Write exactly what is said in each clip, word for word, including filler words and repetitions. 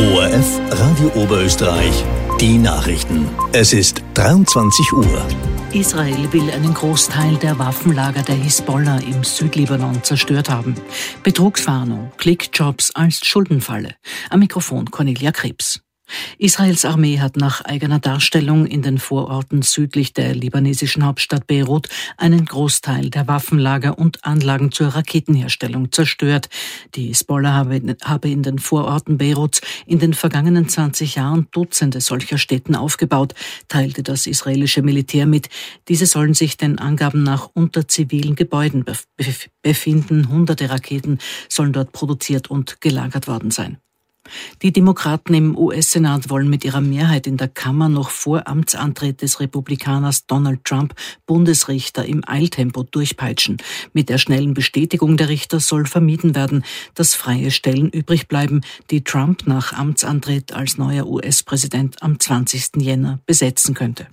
O R F Radio Oberösterreich, die Nachrichten. Es ist dreiundzwanzig Uhr. Israel will einen Großteil der Waffenlager der Hisbollah im Südlibanon zerstört haben. Betrugswarnung, Klickjobs als Schuldenfalle. Am Mikrofon Cornelia Krebs. Israels Armee hat nach eigener Darstellung in den Vororten südlich der libanesischen Hauptstadt Beirut einen Großteil der Waffenlager und Anlagen zur Raketenherstellung zerstört. Die Hisbollah habe in den Vororten Beiruts in den vergangenen zwanzig Jahren Dutzende solcher Stätten aufgebaut, teilte das israelische Militär mit. Diese sollen sich den Angaben nach unter zivilen Gebäuden befinden. Hunderte Raketen sollen dort produziert und gelagert worden sein. Die Demokraten im U S-Senat wollen mit ihrer Mehrheit in der Kammer noch vor Amtsantritt des Republikaners Donald Trump Bundesrichter im Eiltempo durchpeitschen. Mit der schnellen Bestätigung der Richter soll vermieden werden, dass freie Stellen übrig bleiben, die Trump nach Amtsantritt als neuer U S-Präsident am zwanzigsten Jänner besetzen könnte.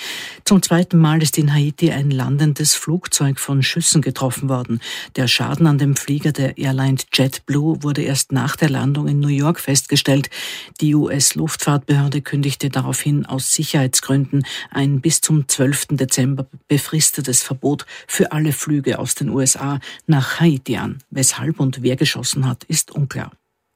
Zum zweiten Mal ist in Haiti ein landendes Flugzeug von Schüssen getroffen worden. Der Schaden an dem Flieger der Airline JetBlue wurde erst nach der Landung in New York festgestellt. Die U S-Luftfahrtbehörde kündigte daraufhin aus Sicherheitsgründen ein bis zum zwölften Dezember befristetes Verbot für alle Flüge aus den U S A nach Haiti an. Weshalb und wer geschossen hat, ist unklar.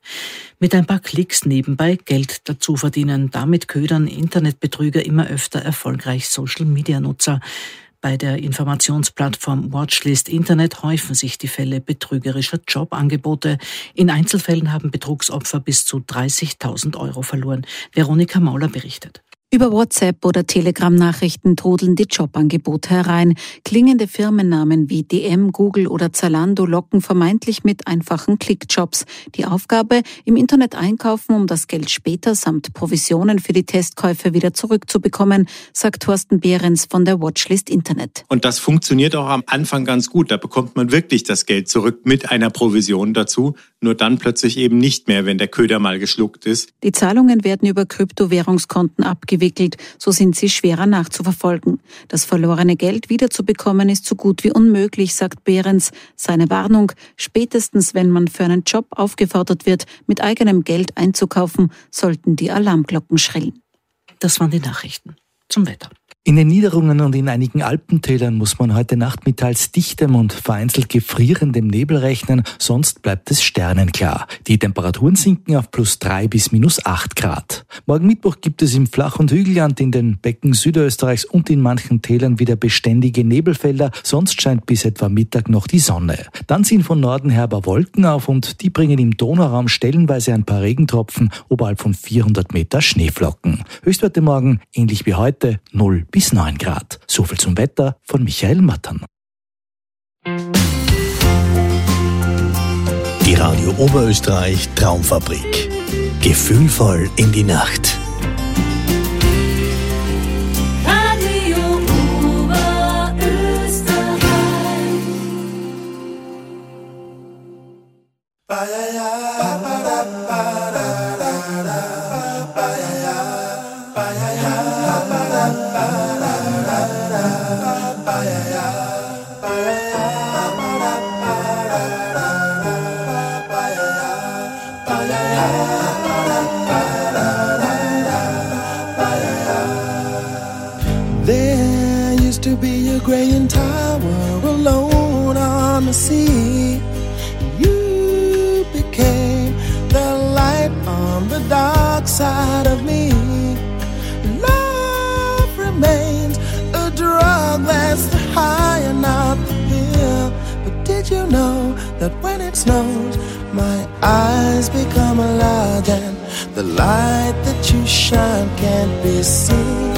Mit ein paar Klicks nebenbei Geld dazu verdienen. Damit ködern Internetbetrüger immer öfter erfolgreich Social-Media-Nutzer. Bei der Informationsplattform Watchlist Internet häufen sich die Fälle betrügerischer Jobangebote. In Einzelfällen haben Betrugsopfer bis zu dreißigtausend Euro verloren. Veronika Mauler berichtet. Über WhatsApp oder Telegram-Nachrichten trudeln die Jobangebote herein. Klingende Firmennamen wie D M, Google oder Zalando locken vermeintlich mit einfachen Klickjobs. Die Aufgabe, im Internet einkaufen, um das Geld später samt Provisionen für die Testkäufe wieder zurückzubekommen, sagt Thorsten Behrens von der Watchlist Internet. Und das funktioniert auch am Anfang ganz gut. Da bekommt man wirklich das Geld zurück mit einer Provision dazu. Nur dann plötzlich eben nicht mehr, wenn der Köder mal geschluckt ist. Die Zahlungen werden über Kryptowährungskonten abgewickelt. So sind sie schwerer nachzuverfolgen. Das verlorene Geld wiederzubekommen ist so gut wie unmöglich, sagt Behrens. Seine Warnung: Spätestens wenn man für einen Job aufgefordert wird, mit eigenem Geld einzukaufen, sollten die Alarmglocken schrillen. Das waren die Nachrichten. Zum Wetter. In den Niederungen und in einigen Alpentälern muss man heute Nacht mit teils dichtem und vereinzelt gefrierendem Nebel rechnen, sonst bleibt es sternenklar. Die Temperaturen sinken auf plus drei bis minus acht Grad. Morgen Mittwoch gibt es im Flach- und Hügelland, in den Becken Südösterreichs und in manchen Tälern wieder beständige Nebelfelder, sonst scheint bis etwa Mittag noch die Sonne. Dann ziehen von Norden her aber Wolken auf und die bringen im Donauraum stellenweise ein paar Regentropfen, oberhalb von vierhundert Meter Schneeflocken. Höchstwerte morgen, ähnlich wie heute, null bis neun Grad. So viel zum Wetter von Michael Mattern. Die Radio Oberösterreich Traumfabrik. Gefühlvoll in die Nacht. Radio Oberösterreich. There used to be a graying tower alone on the sea. You became the light on the dark side of me. Love remains a drug that's the high and not the pill. But did you know that when it snows, my eyes become large and the light that you shine can't be seen?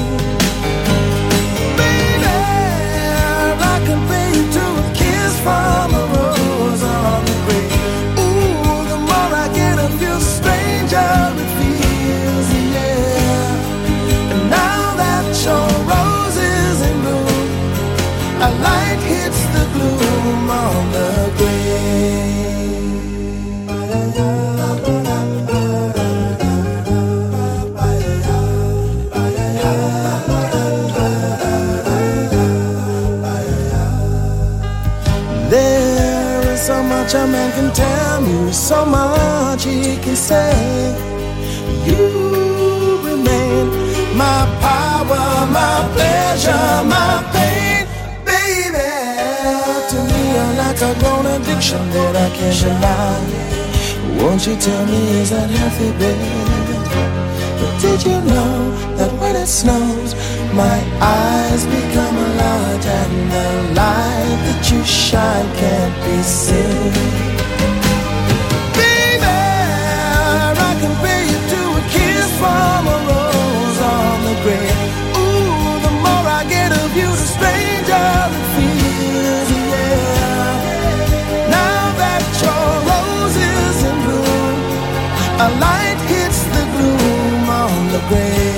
From a rose on the grave. Ooh, the more I get, I feel stranger it feels, yeah. And now that your rose is in bloom, a light hits the gloom on the grave. So much a man can tell me, so much he can say. you remain my power, my pleasure, my pain, baby. To me, you're like a grown addiction that I can't deny. Won't you tell me, is that healthy, baby? But did you know that when it snows, my eyes become large and the light that you shine can't be seen? Baby, I compare you to a kiss from a rose on the grave. Ooh, the more I get of you, the stranger it feels, yeah. Now that your rose is in bloom, a light hits the gloom on the grave.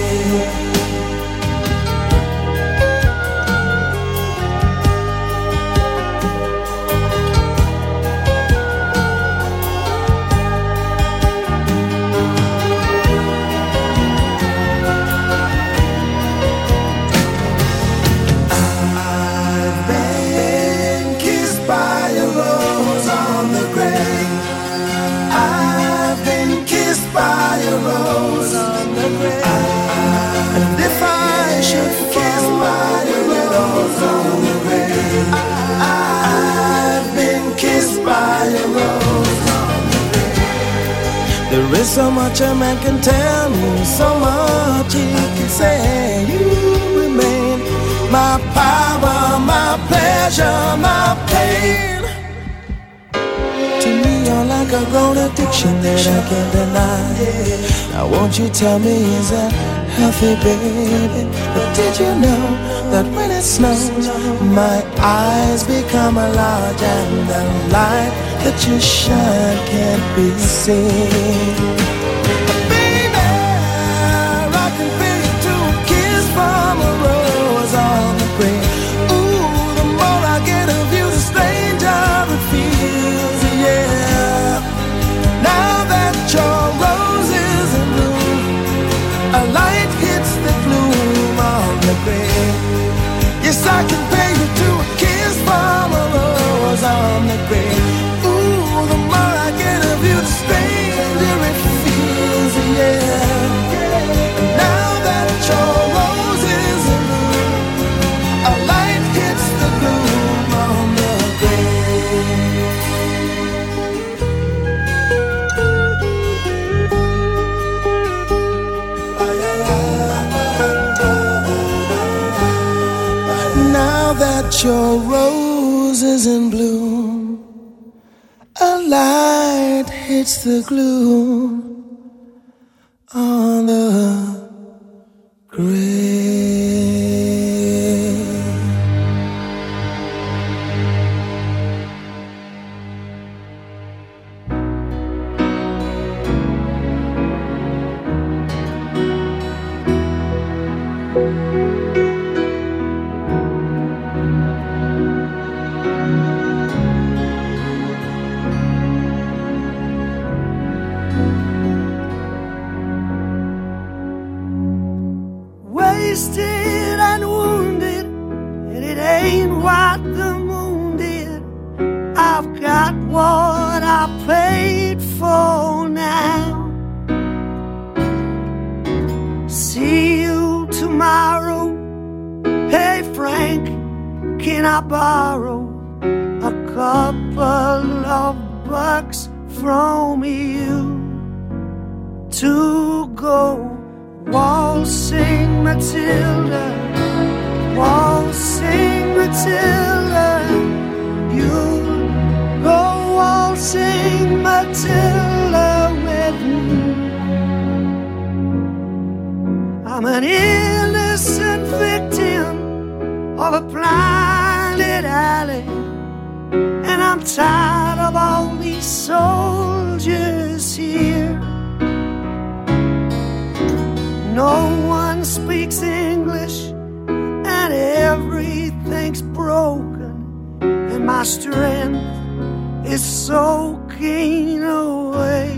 There is so much a man can tell me, so much he can say. You remain my power, my pleasure, my pain. To me, you're like a grown addiction that I can't deny. Now won't you tell me, is that healthy, baby? But did you know that when it snows, my eyes become large and the light that you shine can't be seen? Baby, I can feel you to a kiss from a rose on the grave. Ooh, the more I get of you, the stranger it feels, yeah. Now that your rose is in bloom, a light hits the gloom on the grave. Yes, I can pay you to a kiss from a rose on the grave. Ooh, the more I get of you, the stranger it feels, yeah. Now that your rose is in bloom, a light hits the gloom on the grave. Now that your rose is in bloom, a light hits the gloom on the grave. Wasted and wounded, and it ain't what the moon did. I've got what I paid for now. See you tomorrow. Hey Frank, can I borrow a couple of bucks from you to go waltzing Matilda, waltzing Matilda, you'll go waltzing Matilda with me. I'm an innocent victim of a blinded alley, and I'm tired of all these soldiers here. No one speaks English, and everything's broken, and my strength is soaking away.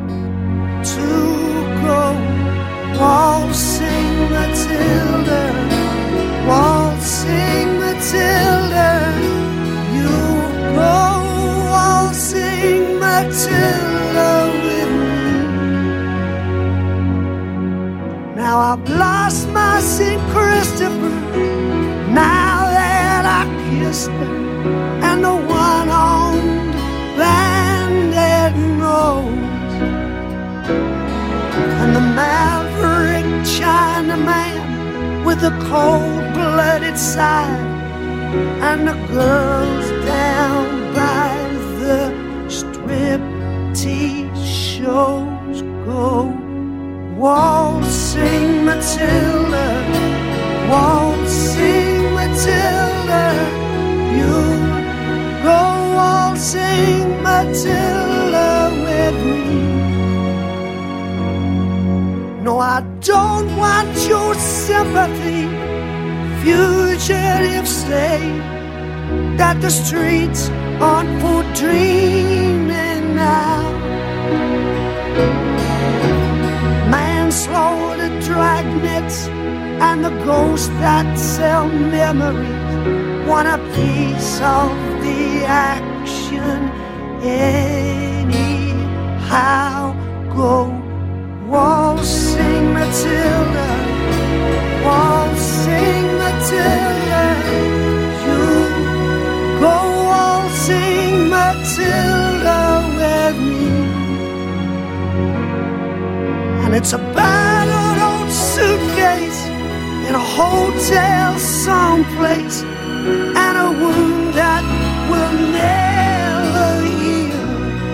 To go waltzing Matilda, waltzing Matilda, you go waltzing Matilda with me. I've lost my Saint Christopher now that I kissed her, and the one-armed bandit nose, and the maverick Chinaman with the cold-blooded side, and the girls down by the striptease shows go waltzing Matilda, waltzing Matilda, you go waltzing Matilda with me. No, I don't want your sympathy, fugitive, say that the streets aren't for dreaming now. Manslaughter, dragnets, and the ghosts that sell memories want a piece of the action anyhow. Go waltzing Matilda, waltzing Matilda, you go waltzing Matilda with me. And it's a battered old suitcase in a hotel someplace, and a wound that will never heal.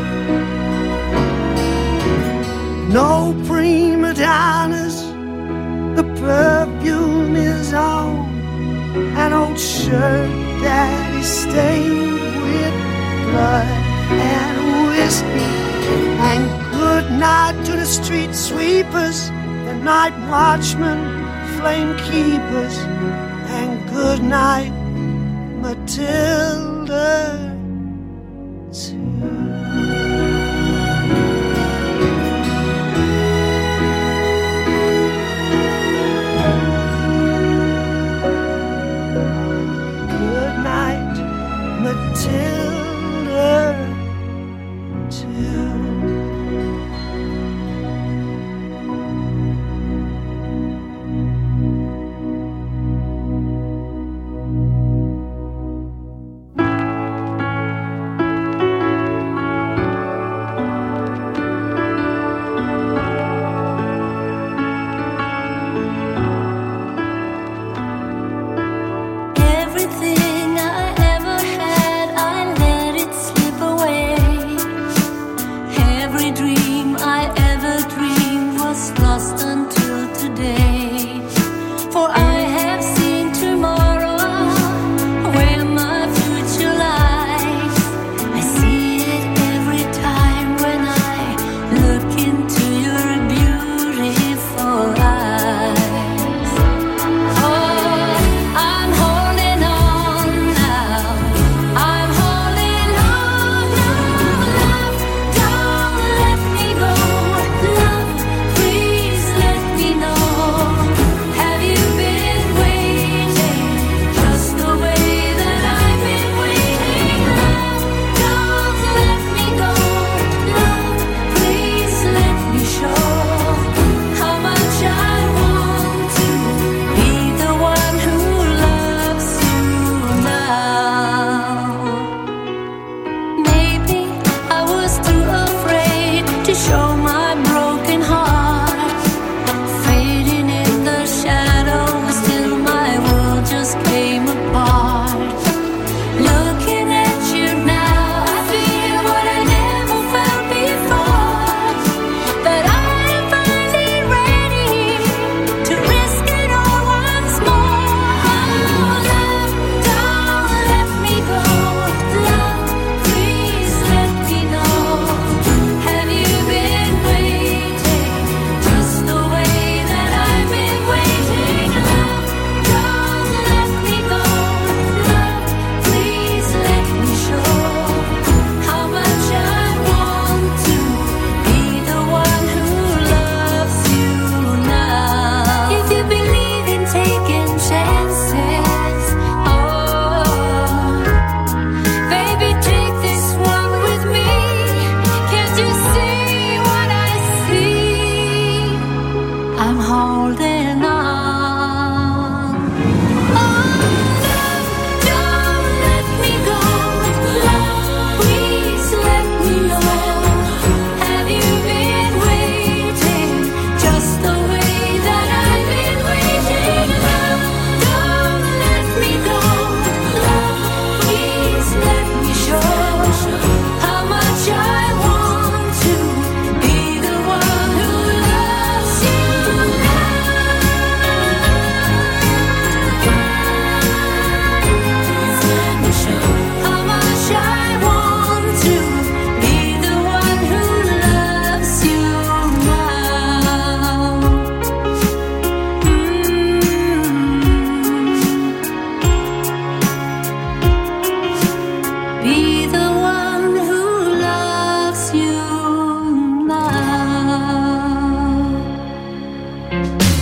No prima donnas, the perfume is on an old shirt that is stained with blood and whiskey. And good night to the street sweepers, the night watchmen, flame keepers, and good night, Matilda, too.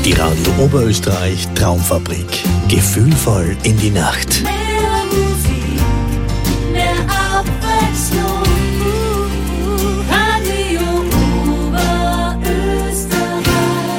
Die Radio Oberösterreich Traumfabrik. Gefühlvoll in die Nacht. Mehr Musik, mehr Abwechslung. Radio Oberösterreich.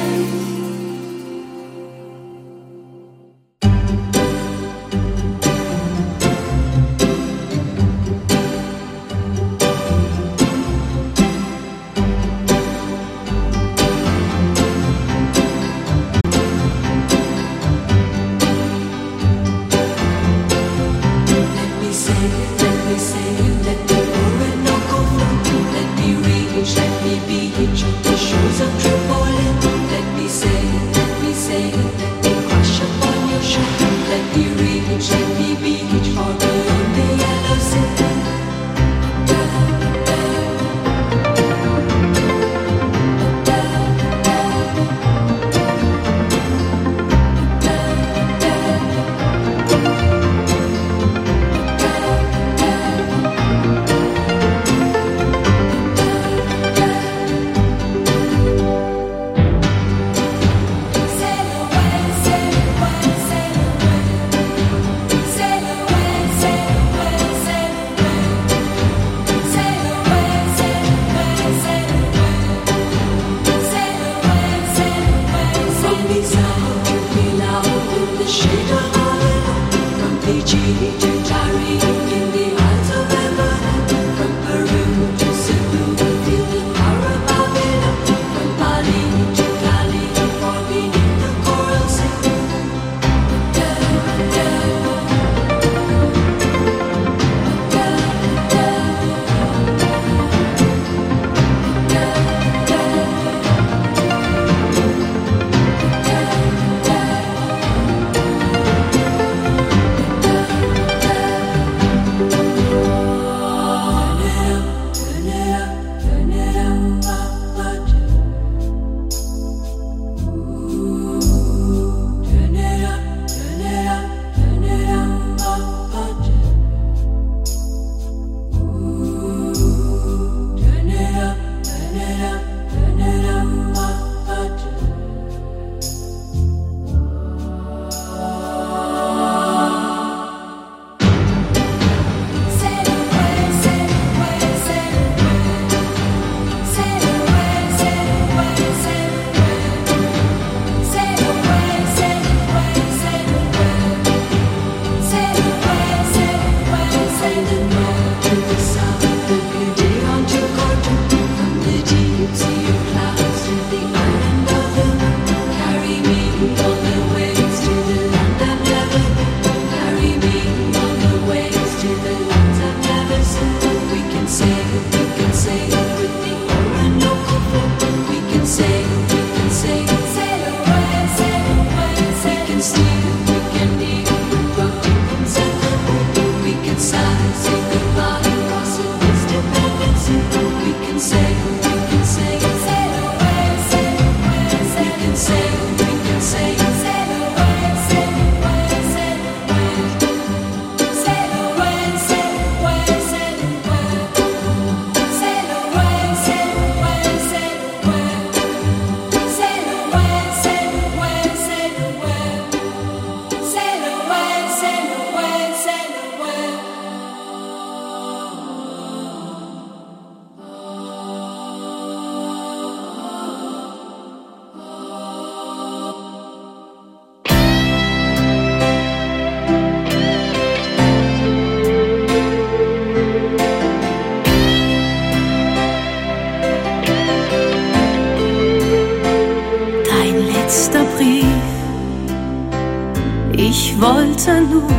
Ich wollte nur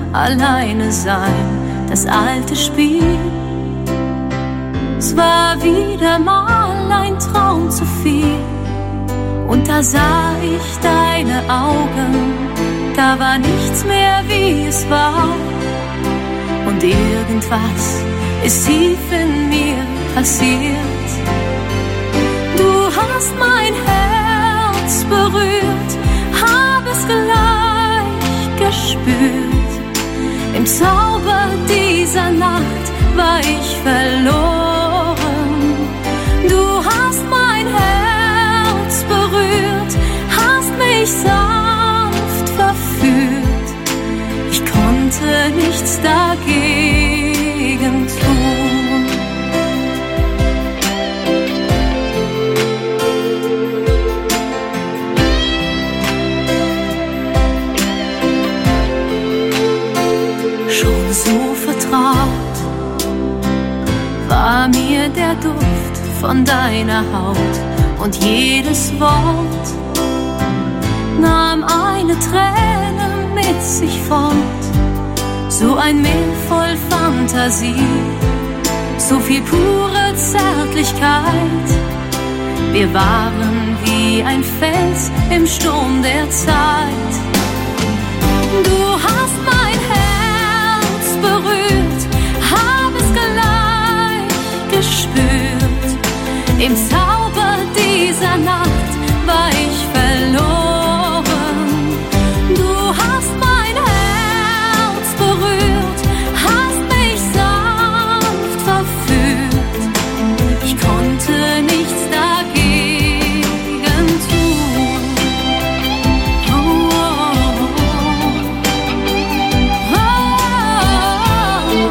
alleine sein, das alte Spiel. Es war wieder mal ein Traum zu viel. Und da sah ich deine Augen, da war nichts mehr wie es war. Und irgendwas ist tief in mir passiert. Du hast mein Herz berührt, hab es gleich gespürt. Im Zauber dieser Nacht war ich verloren. Du hast mein Herz berührt, hast mich der Duft von deiner Haut und jedes Wort nahm eine Träne mit sich fort. So ein Meer voll Fantasie, so viel pure Zärtlichkeit. Wir waren wie ein Fels im Sturm der Zeit. Du hast mein Herz berührt, hab es gleich gespürt. Im Zauber dieser Nacht war ich verloren. Du hast mein Herz berührt, hast mich sanft verführt. Ich konnte nichts dagegen tun. Oh, oh, oh, oh.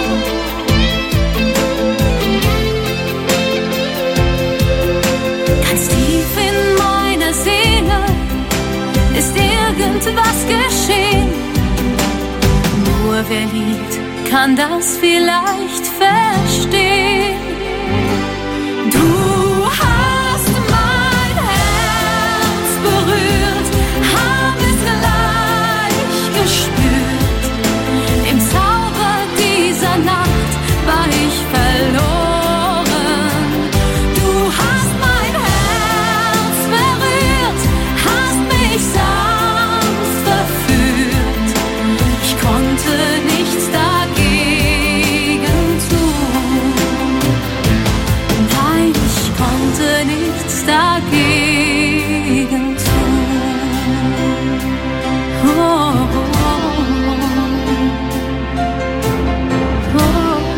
Ganz tief in meiner Seele ist irgendwas geschehen. Nur wer liebt, kann das vielleicht verstehen. Du hast mein Herz berührt, hab es gleich gespürt. Im Zauber dieser Nacht war ich verloren. Du hast mein Herz berührt, hast mich sanft verführt. Ich konnte nichts dagegen tun. Nein, ich konnte nichts dagegen tun. Oh, oh, oh, oh.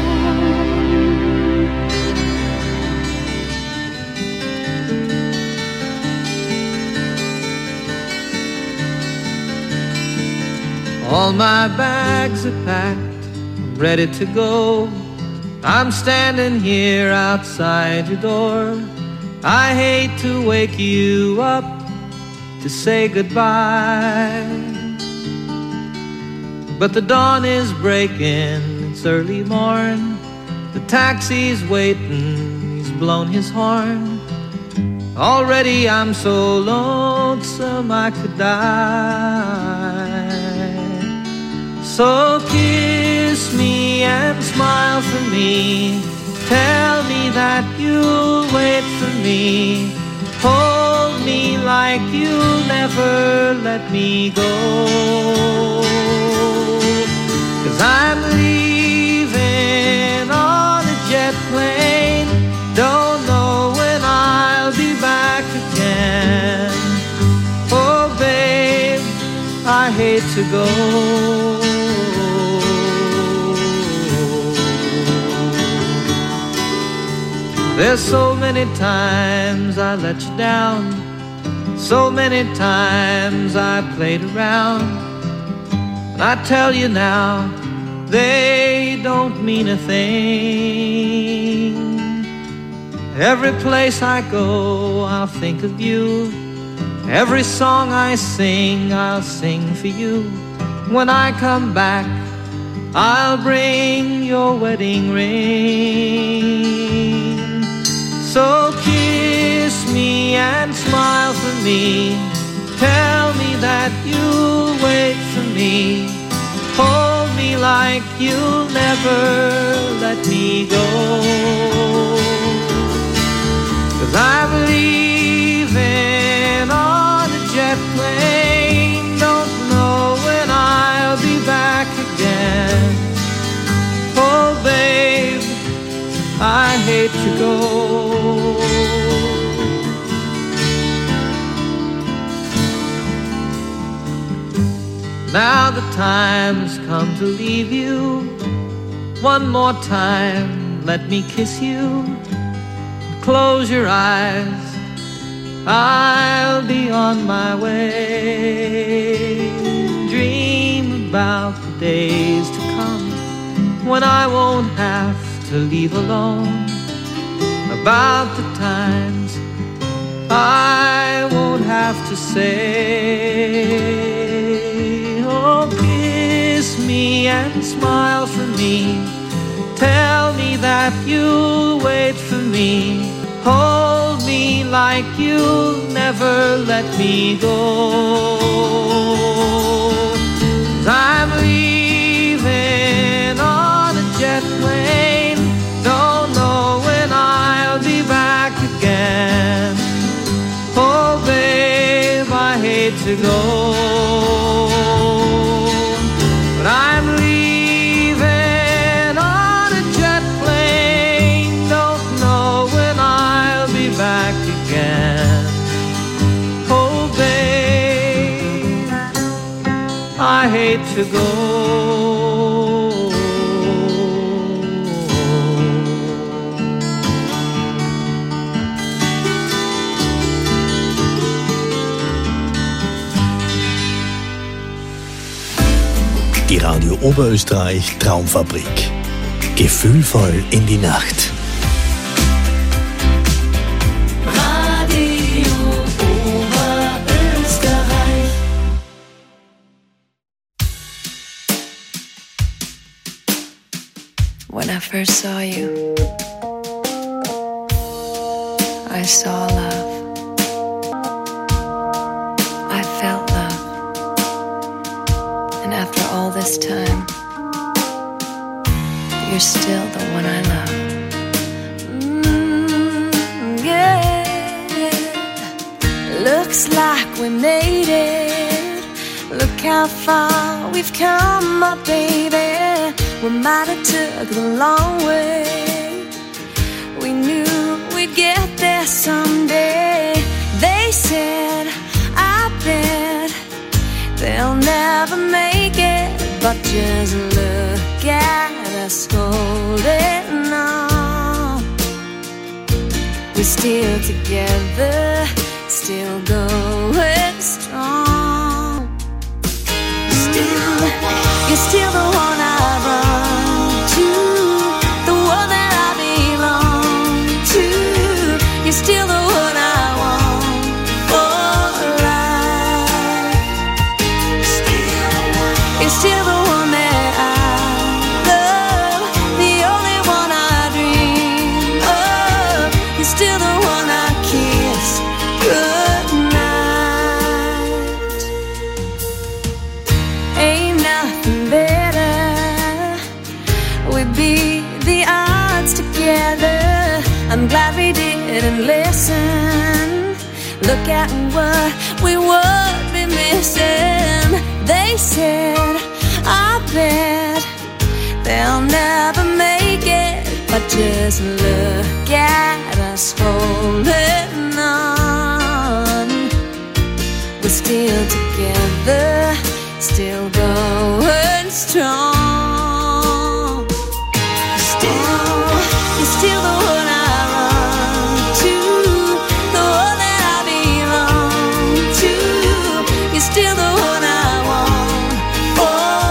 All my bags are packed, I'm ready to go. I'm standing here outside your door. I hate to wake you up to say goodbye, but the dawn is breaking, it's early morn. The taxi's waiting, he's blown his horn. Already I'm so lonesome I could die. So kiss me and smile for me. Tell me that you'll wait for me. Hold me like you'll never let me go. 'Cause I'm leaving on a jet plane. Don't know when I'll be back again. Oh babe, I hate to go. There's so many times I let you down, so many times I played around. And I tell you now, they don't mean a thing. Every place I go, I'll think of you. Every song I sing, I'll sing for you. When I come back, I'll bring your wedding ring. So kiss me and smile for me. Tell me that you'll wait for me. Hold me like you'll never let me go. 'Cause I'm leaving on a jet plane. Don't know when I'll be back again. Oh babe, I hate to go. Now the time's come to leave you. One more time, let me kiss you. Close your eyes, I'll be on my way. Dream about the days to come when I won't have to leave alone. About the times I won't have to say. Oh, kiss me and smile for me. Tell me that that you'll wait for me. Hold me like you'll never let me go. 'Cause I'm leaving on a jet plane. Don't know when I'll be back again. Oh babe, I hate to go, but I'm leaving on a jet plane. Don't know when I'll be back again. Oh babe, I hate to go. Die Radio Oberösterreich Traumfabrik. Gefühlvoll in die Nacht. Radio Oberösterreich. When I first saw you, I saw love. I felt love. And after all this time, you're still the one I love. Mm, yeah. Looks like we made it. Look how far we've come, my baby. We might have took the long way. We knew we'd get there someday. They said, I bet they'll never make it, but just look at us holding on. We're still together, still going strong. Still, you're still the one I run to, the one that I belong to. You're still the one I want for life. You're still the one that I love, the only one I dream of. You're still the one I kiss goodnight. Ain't nothing better. We beat the odds together. I'm glad we didn't listen. Look at what we would be missing. They said, I bet they'll never make it, but just look at us holding on. We're still together, still going strong. Still, you're still the one I run to, the one that I belong to. You're still the one I want for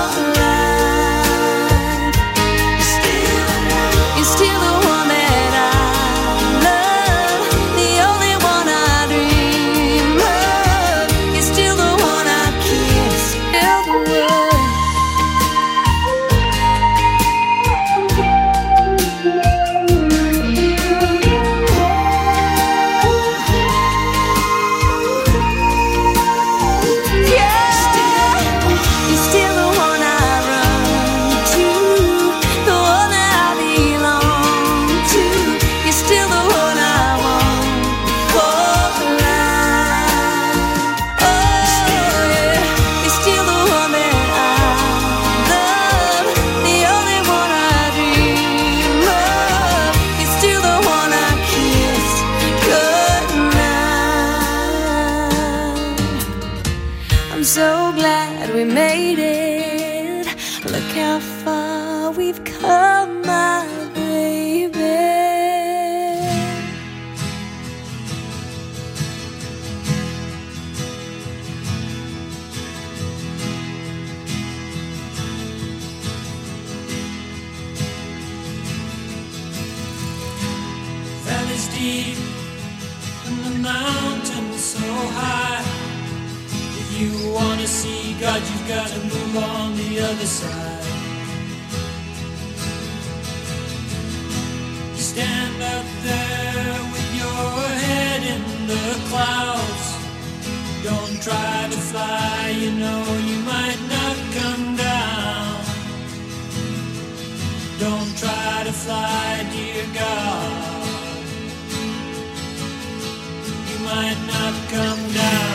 life. You're still the one that I love, the only one I dream of. You're still the one I kiss, still the one. I'm so glad we made it. Look how far we've come, my baby. Valleys deep and the mountains so high. If you wanna see God, you've got to move on the other side. stand up there with your head in the clouds. Don't try to fly, you know you might not come down. Don't try to fly, dear God. You might not come down.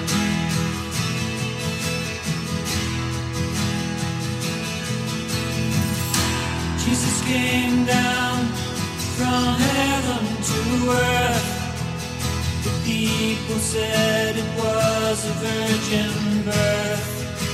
Jesus came down from heaven to earth. The people said it was a virgin birth.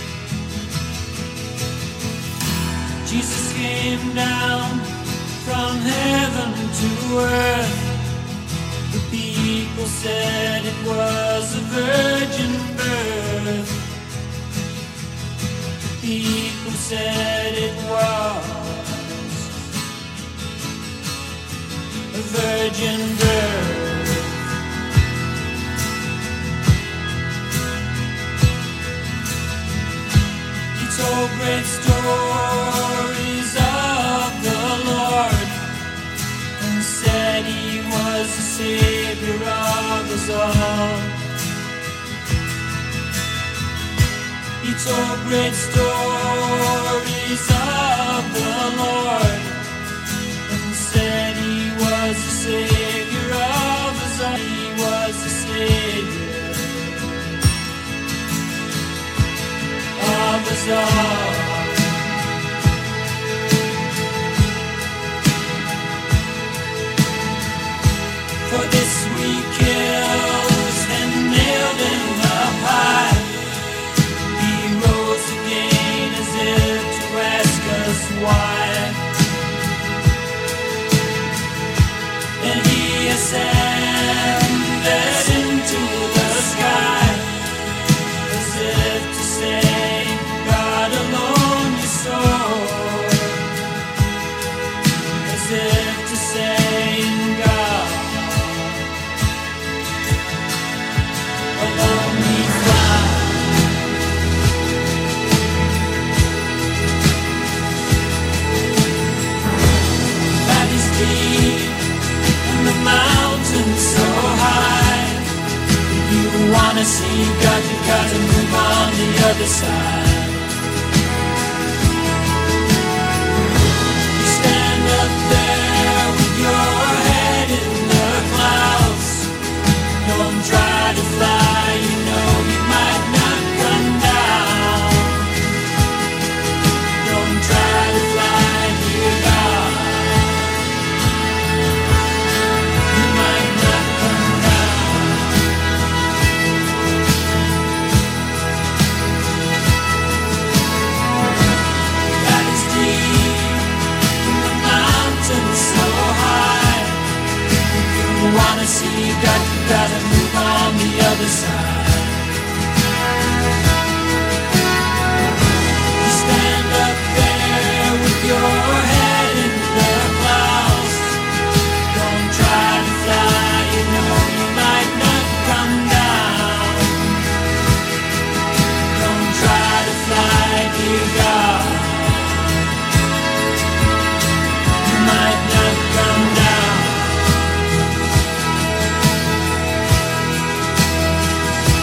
Jesus came down from heaven to earth. The people said it was a virgin birth. The people said it was a virgin birth. He told great stories of the Lord and said he was the Savior of us all. He told great stories of the Lord and said he was the Savior of us all. He was the Savior of us all. For this we killed and nailed him up high. He rose again as if to ask us why. And he ascended into the sky as if to say, God alone is sole. As if to say, God alone we fly. Valleys deep and the mountains so high. If you wanna see God, you gotta move on the other side. You stand up there with your head in the clouds. Don't try to fly, you know you might not come down. Don't try to fly, dear God. You might not come down. That is deep in the mountains so high. If you wanna see God, you gotta move on the other side. You stand up there with your head in the clouds. Don't try to fly, you know you might not come down. Don't try to fly, dear God. You might not come down.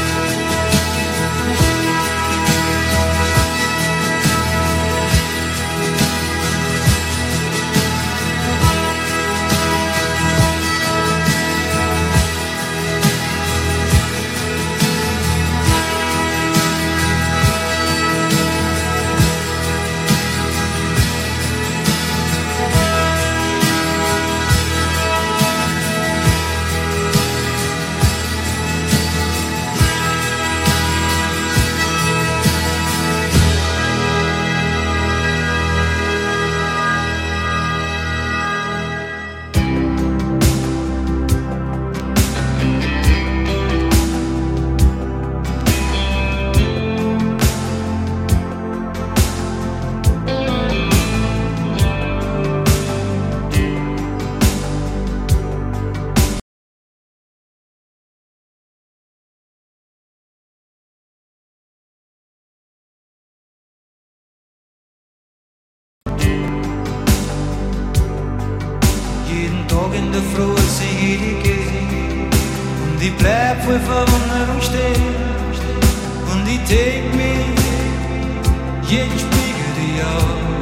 Morgen in der Früh sehe ich dich gehen und ich bleib voll Verwunderung stehen und ich denk mir jeden Spiegel dir auf.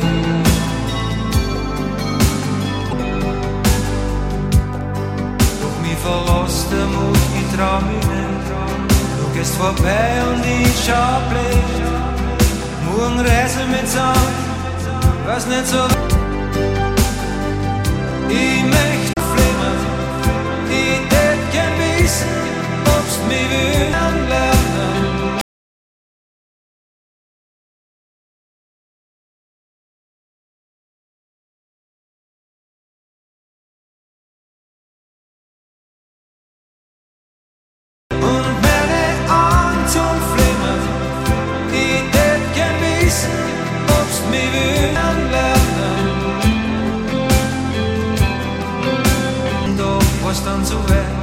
Doch mich verlässt der Mut, ich trau mich nicht. Du gehst vorbei und ich schau blöd. Morgen reisen wir zusammen, weiß nicht so. Ich möchte flimmern, ich tät gern wissen, ob's mich will anlernen. Und meine Augen zum Flimmern, ich tät gern wissen, ob's mich will anlernen. Was dann so weit.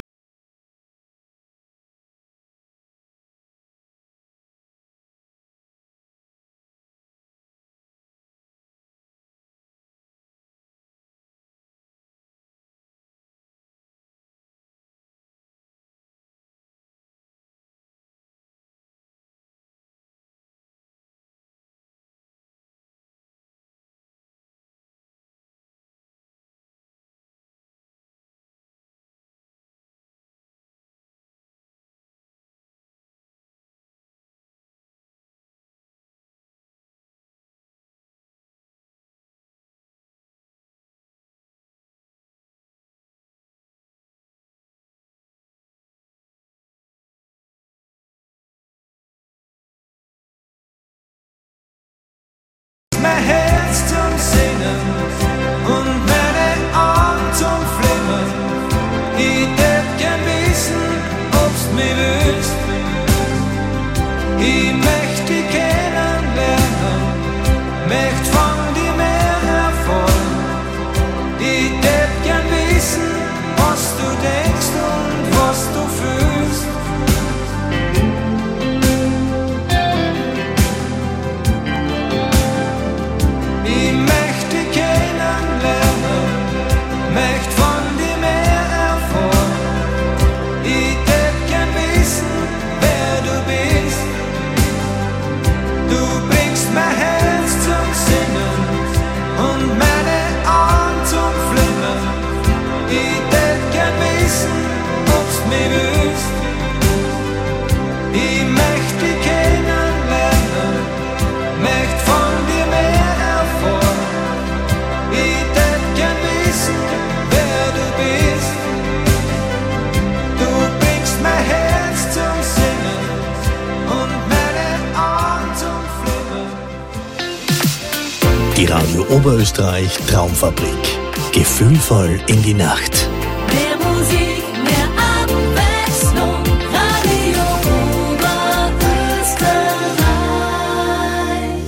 Mein Herz zum Singen und meine Augen zum Flimmern. Ich tät gern wissen, ob's mich willst. Ich möcht dich kennenlernen, möcht von dir mehr erfahren. Ich tät gern wissen, was du denkst und was du fühlst. Ich möchte dich kennenlernen, möchte von dir mehr erfahren. Ich tät gern wissen, wer du bist. Du bringst mein Herz zum Singen und meine Augen zum Flimmern. Ich tät gern wissen, ob's mich willst. Ich möchte dich kennenlernen, möchte von dir mehr erfahren. Ich tät gern wissen, wer du bist. Du bringst mein Herz zum Singen und meine Augen zum Flimmern. Die Radio Oberösterreich Traumfabrik. Gefühlvoll in die Nacht. Mehr Musik, mehr Abwechslung, Radio Oberösterreich.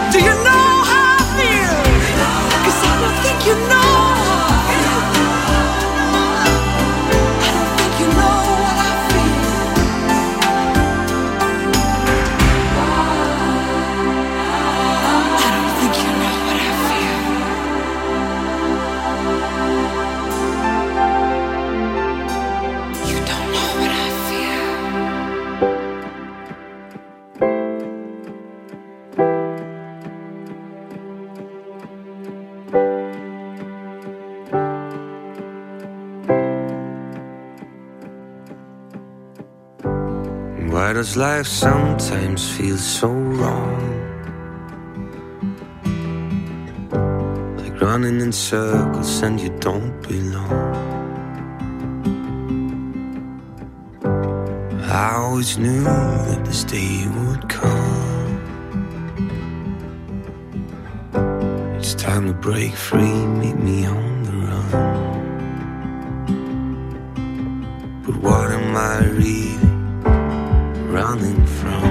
Do you know how I feel? 'Cause I don't think you know how I feel. I don't think you know what I feel. I don't think you know what I feel. You don't know what I feel. Why does life sometimes feel so wrong? Like running in circles and you don't belong. I always knew that this day would come. It's time to break free, meet me on the run. But what am I really running from?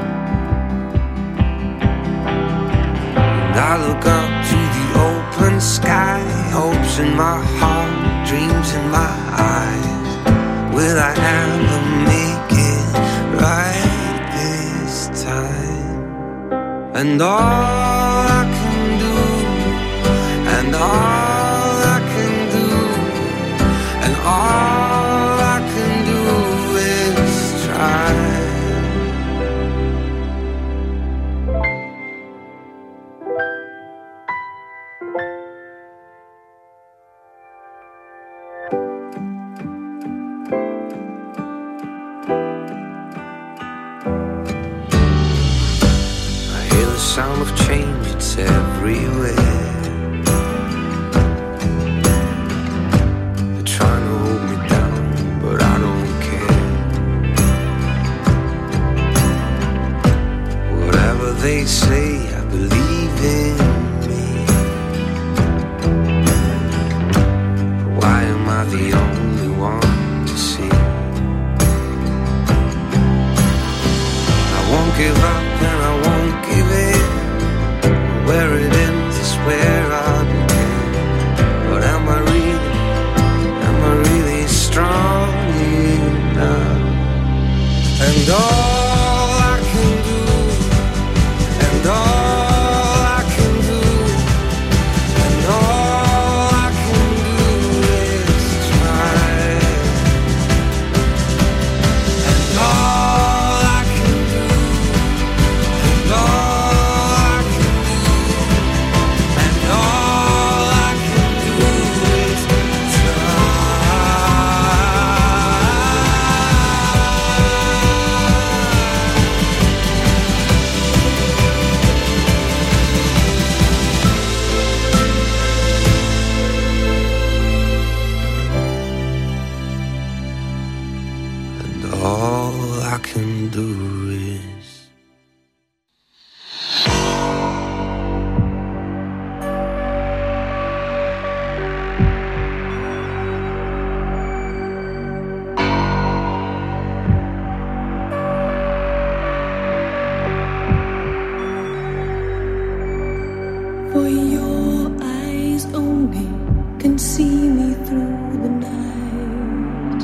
And I look up to the open sky, hopes in my heart, dreams in my eyes. Will I ever make it right this time? And all I can do, and all I can do, and all I can do is try. Sound of change, it's everywhere. They're trying to hold me down, but I don't care. Whatever they say, I believe in me. Why am I the only one to see? I won't give up and I won't give in. Where it ends is where I begin. But am I really, am I really strong enough? And all I can do, and all I can do, and all I can do is try. And all I can do, and all all I can do is For your eyes only can see me through the night.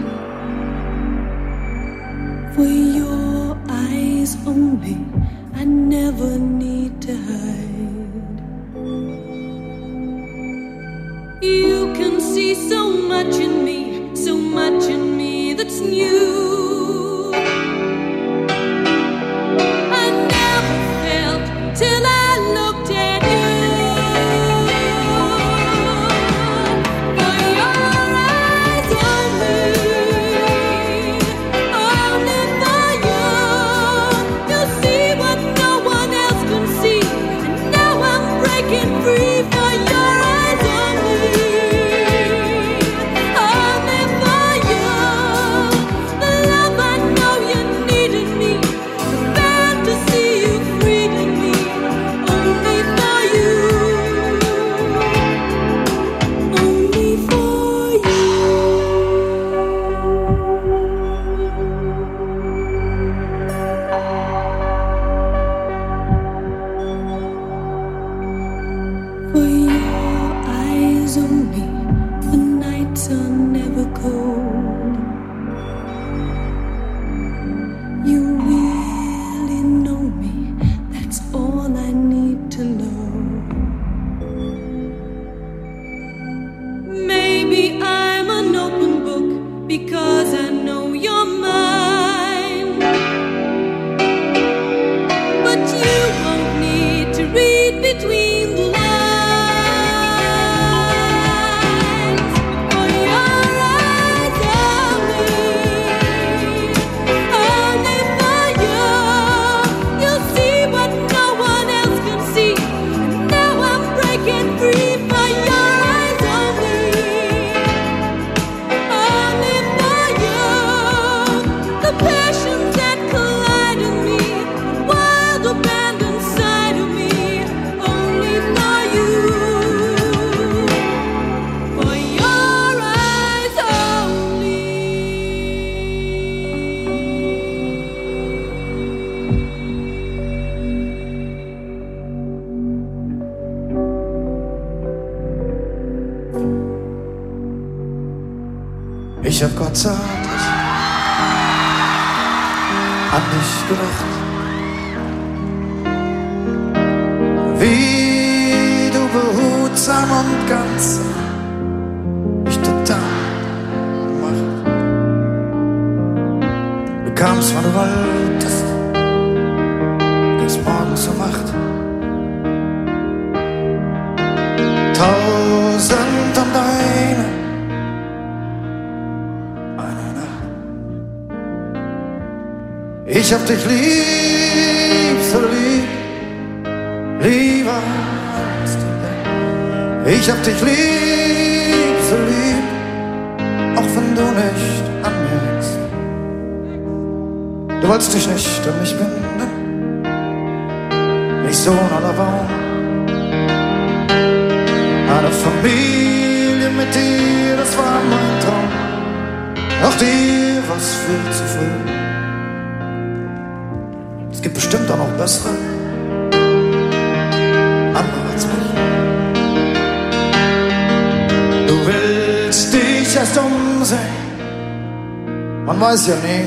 For your eyes only, I never need to hide. You can see so much in me, so much in me that's new. I never felt till I looked at you. For your eyes only, only for you. You see what no one else can see, and now I'm breaking free. For your eyes only, only for you. The eyes on me, the nights are never cold. You really know me, that's all I need to know. Maybe I'm an open book because I know you're mine, but you won't need to read between the lines, for your eyes on me, only for you. You'll see what no one else can see, and now I'm breaking free for your eyes on me, only for you. The passions that collide in me, the wild abandon side of me, only for you, for your eyes only. Ich hab Gott zärtlich an dich gedacht, wie du behutsam und ganz mich total gemacht. Du kamst, wann du wolltest, gingst morgens um acht. Tausend und eine Ich hab dich lieb, so lieb, lieber als du denkst. Ich hab dich lieb, so lieb, auch wenn du nicht an mir hängst. Du wolltest dich nicht an mich binden, nicht so in aller Baum. Eine Familie mit dir, das war mein Traum. Doch dir war's viel zu früh. Es gibt bestimmt auch noch bessere, andere als mich. Du willst dich erst umsehen, man weiß ja nie.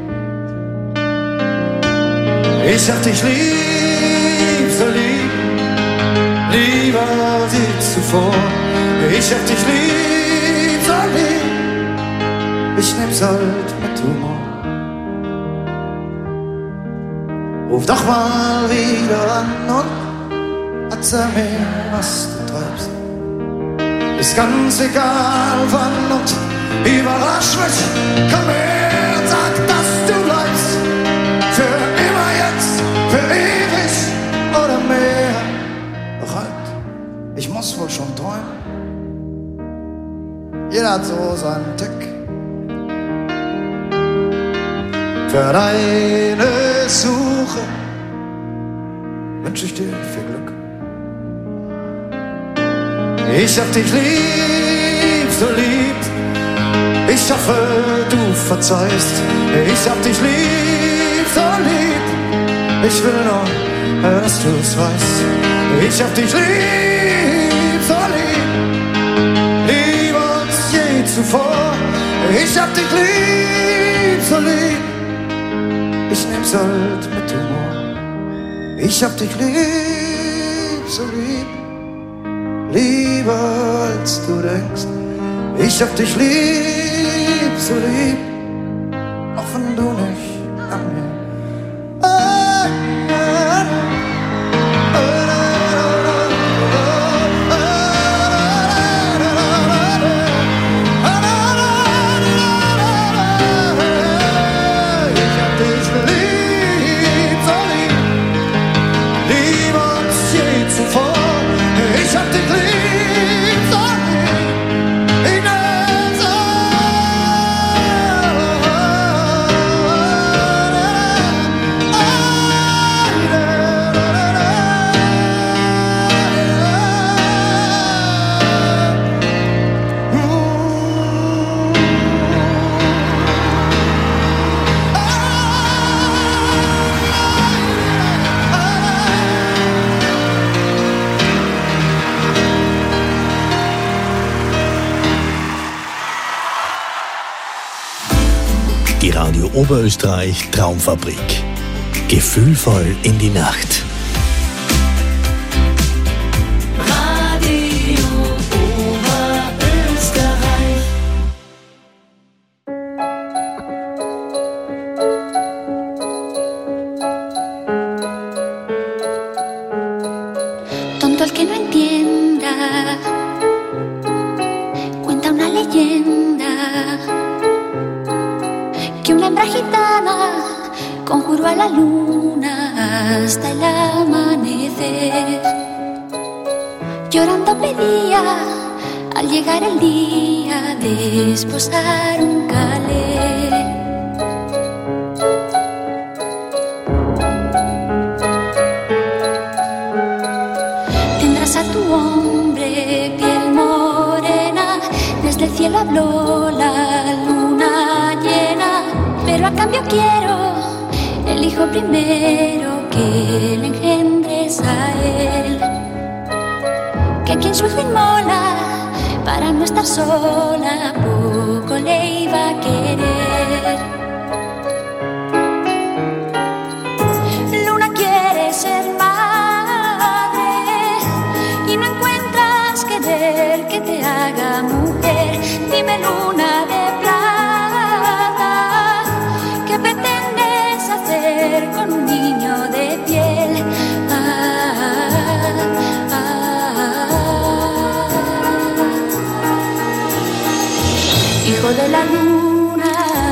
Ich hab dich lieb, so lieb, lieber wie zuvor. Ich hab dich lieb, so lieb, ich nehm's halt mit Humor. Ruf doch mal wieder an und erzähl mir, was du treibst. Ist ganz egal wann und überrasch mich. Komm her und sag, dass du bleibst. Für immer jetzt, für ewig oder mehr. Doch halt, ich muss wohl schon träumen. Jeder hat so seinen Tick. Für deine Suche wünsche ich dir viel Glück. Ich hab dich lieb, so lieb. Ich hoffe, du verzeihst. Ich hab dich lieb, so lieb. Ich will nur, dass du es weißt. Ich hab dich lieb, so lieb, lieber als je zuvor. Ich hab dich lieb, so lieb. Ich nehm's halt mit Humor. Ich hab dich lieb, so lieb, lieber als du denkst. Ich hab dich lieb, so lieb, auch wenn du nicht an mir. Ah, ah, ah, Oberösterreich Traumfabrik. Gefühlvoll in die Nacht. Radio Oberösterreich. Tonto el que no entienda, cuenta una leyenda que una hembra gitana conjuró a la luna hasta el amanecer. Llorando pedía al llegar el día de esposar un calé. Tendrás a tu hombre piel morena, desde el cielo habló la luna llena, pero a cambio quiero el hijo primero que le engendres a él, que quien su hijo inmola para no estar sola poco le iba a querer. Luna quiere ser madre y no encuentras querer que te haga mujer. Dime, luna de plata, ¿qué pretendes hacer con un niño de piel? Ah, ah, ah. Hijo de la luna,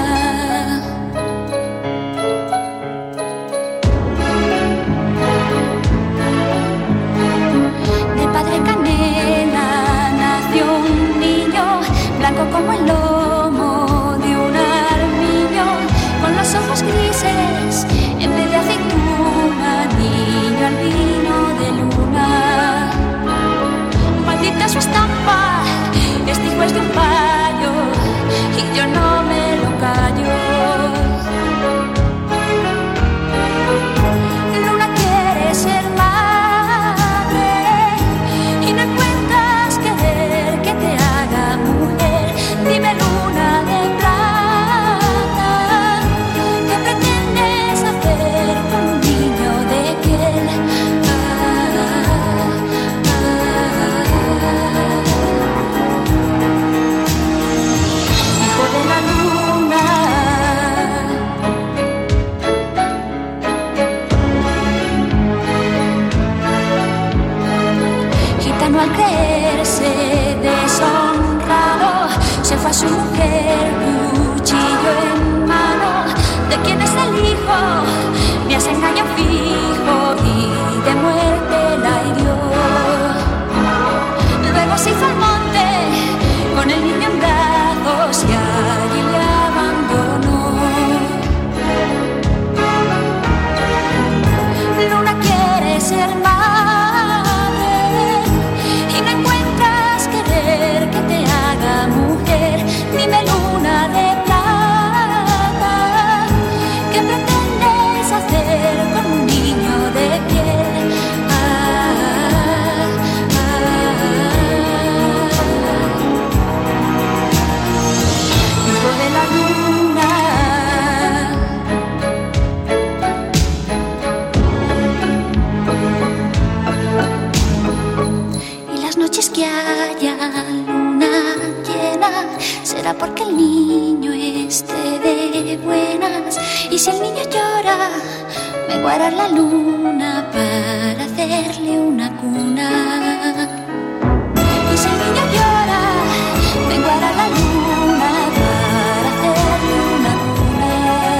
de padre canela nació un niño, blanco como el lomo de un armiño, con los ojos grises en vez de aceituna, niño albino de luna. Maldita su estampa, este hijo es de un payo y yo no me lo callo. Luna quiere ser madre y no encuentras querer que te haga mujer. Dime, luna de plata, ¿qué pretendes hacer con un niño de piel? Ah, ah, hijo de la luna. Gitano al creerse deshonrado se fue a su mujer, cuchillo en mano. ¿De quién es el hijo? Me hace engaño fijo y de muerte la hirió. Luego se hizo al monte con el niño en brazos y allí le abandonó. Luna quiere ser madre y no encuentras querer que te haga mujer. Dime, luna de plata, ¿qué pretendes hacer con un niño de piel? Ah, ah, hijo de la luna. Y las noches que haya luna llena será porque el niño esté de buenas. Y si el niño llora, me guardará la luna para hacerle una cuna. Y si el niño llora, me guardará la luna para hacerle una cuna.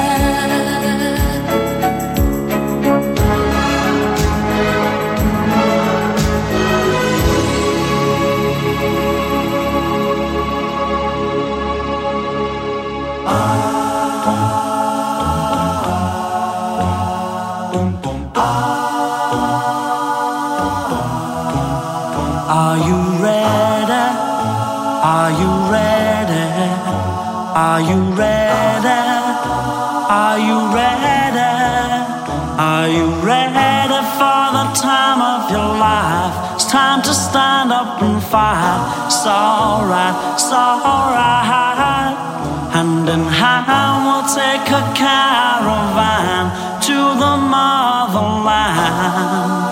Are you ready? Are you ready? Are you ready? Are you ready? Are you ready for the time of your life? It's time to stand up and fight. It's alright, it's alright. Hand in hand we'll take a caravan to the motherland.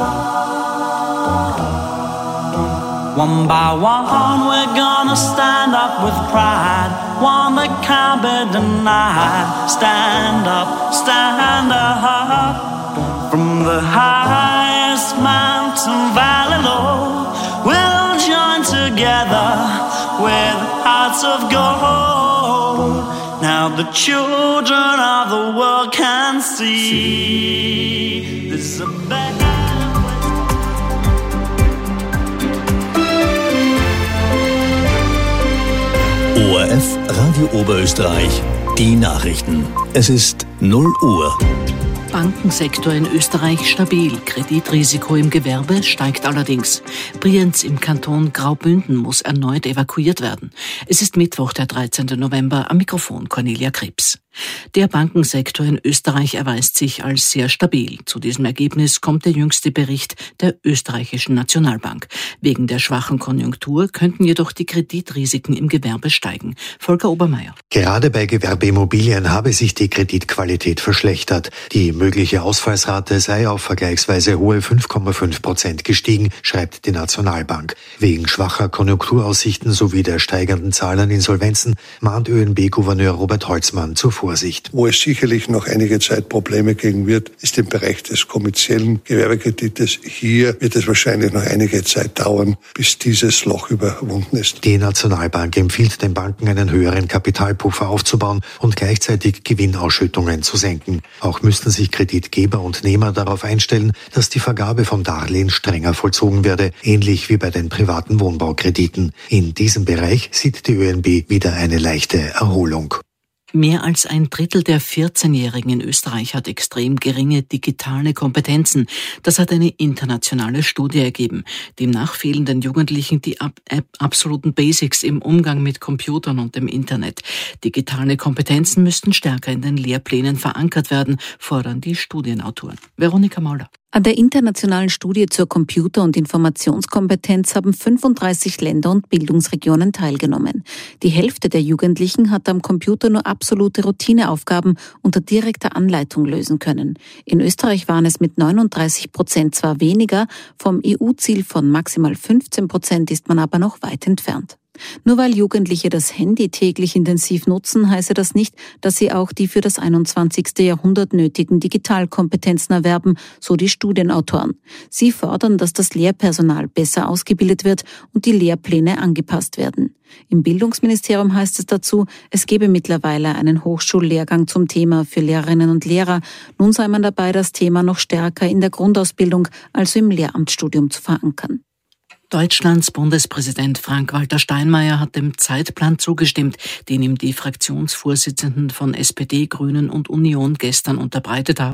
One by one we're gonna stand up with pride, one that can't be denied. Stand up, stand up. From the highest mountain valley low, we'll join together with hearts of gold. Now the children of the world can see this is a better O R F Radio Oberösterreich, die Nachrichten. Es ist null Uhr. Bankensektor in Österreich stabil. Kreditrisiko im Gewerbe steigt allerdings. Brienz im Kanton Graubünden muss erneut evakuiert werden. Es ist Mittwoch, der dreizehnten November, am Mikrofon Cornelia Krebs. Der Bankensektor in Österreich erweist sich als sehr stabil. Zu diesem Ergebnis kommt der jüngste Bericht der österreichischen Nationalbank. Wegen der schwachen Konjunktur könnten jedoch die Kreditrisiken im Gewerbe steigen. Volker Obermeier. Gerade bei Gewerbeimmobilien habe sich die Kreditqualität verschlechtert. Die mögliche Ausfallsrate sei auf vergleichsweise hohe fünf Komma fünf Prozent gestiegen, schreibt die Nationalbank. Wegen schwacher Konjunkturaussichten sowie der steigenden Zahl an Insolvenzen mahnt Ö N B-Gouverneur Robert Holzmann zur Vorsicht. Wo es sicherlich noch einige Zeit Probleme geben wird, ist im Bereich des kommerziellen Gewerbekredites. Hier wird es wahrscheinlich noch einige Zeit dauern, bis dieses Loch überwunden ist. Die Nationalbank empfiehlt den Banken, einen höheren Kapitalpuffer aufzubauen und gleichzeitig Gewinnausschüttungen zu senken. Auch müssten sich Kreditgeber und Nehmer darauf einstellen, dass die Vergabe von Darlehen strenger vollzogen werde, ähnlich wie bei den privaten Wohnbaukrediten. In diesem Bereich sieht die Ö N B wieder eine leichte Erholung. Mehr als ein Drittel der vierzehnjährigen in Österreich hat extrem geringe digitale Kompetenzen. Das hat eine internationale Studie ergeben. Demnach fehlen den Jugendlichen die ab- ab- absoluten Basics im Umgang mit Computern und dem Internet. Digitale Kompetenzen müssten stärker in den Lehrplänen verankert werden, fordern die Studienautoren. Veronika Mauler. An der internationalen Studie zur Computer- und Informationskompetenz haben fünfunddreißig Länder und Bildungsregionen teilgenommen. Die Hälfte der Jugendlichen hat am Computer nur absolute Routineaufgaben unter direkter Anleitung lösen können. In Österreich waren es mit neununddreißig Prozent zwar weniger, vom E U-Ziel von maximal fünfzehn Prozent ist man aber noch weit entfernt. Nur weil Jugendliche das Handy täglich intensiv nutzen, heiße das nicht, dass sie auch die für das einundzwanzigste Jahrhundert nötigen Digitalkompetenzen erwerben, so die Studienautoren. Sie fordern, dass das Lehrpersonal besser ausgebildet wird und die Lehrpläne angepasst werden. Im Bildungsministerium heißt es dazu, es gebe mittlerweile einen Hochschullehrgang zum Thema für Lehrerinnen und Lehrer. Nun sei man dabei, das Thema noch stärker in der Grundausbildung, also im Lehramtsstudium, zu verankern. Deutschlands Bundespräsident Frank-Walter Steinmeier hat dem Zeitplan zugestimmt, den ihm die Fraktionsvorsitzenden von S P D, Grünen und Union gestern unterbreitet haben.